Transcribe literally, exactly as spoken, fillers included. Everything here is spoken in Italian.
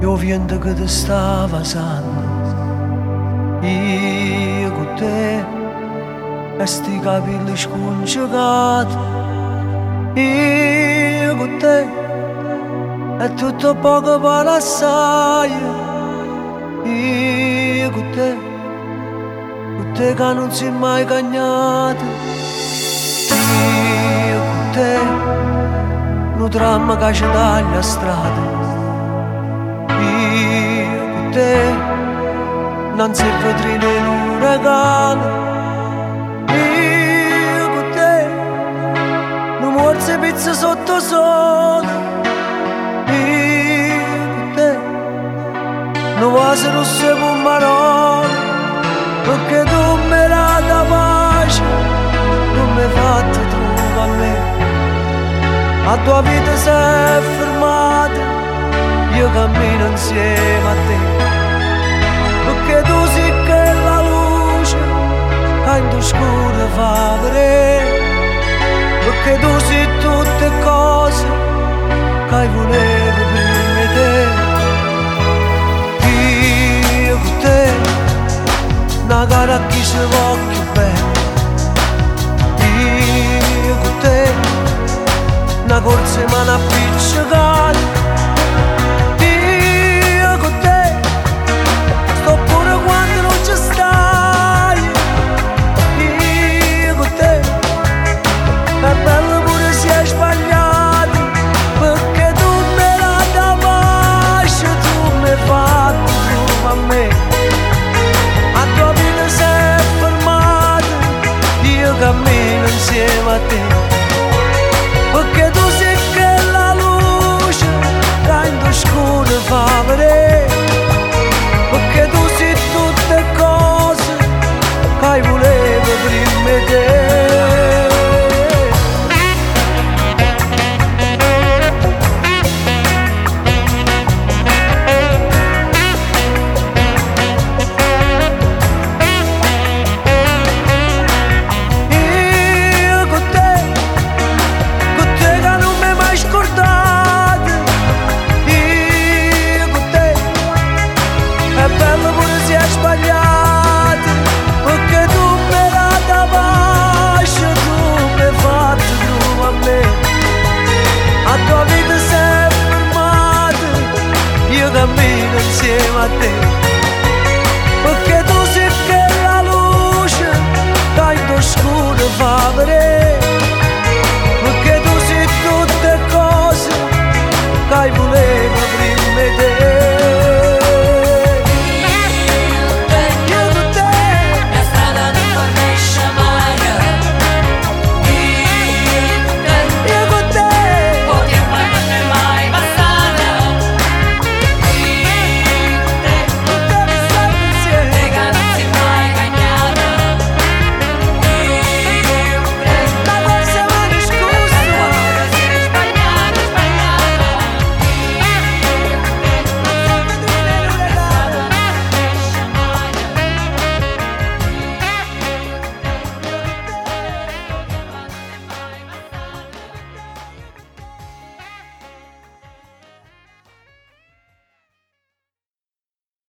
io vento che ti sta passando, io con te, e sti capelli scongiugati, io con te, e tutto poco per assai, io con te, con te che non si è mai cagnato, io con te, un dramma che ci taglia strada. Io con te non si vetrina in un regalo. Io con te non morse pizza sotto sole. Io con te non vasi rosse con marone, perché tu mi dai da pace, non mi hai fatto tu a me. La tua vita si è fermata, io cammino insieme a te, perché tu sei che la luce che in tu scuro fa vedere, perché tu sei tutte cose che volevo prima di te. Io con te, una gara a chi ci voglio bene. Io con te, una corsa in mano a piccicare. Cammino insieme a te, perché tu sei che la luce che in tu scuro fa vedere, perché tu sei tutte cose che volevo prima di te. Cammino insieme a te,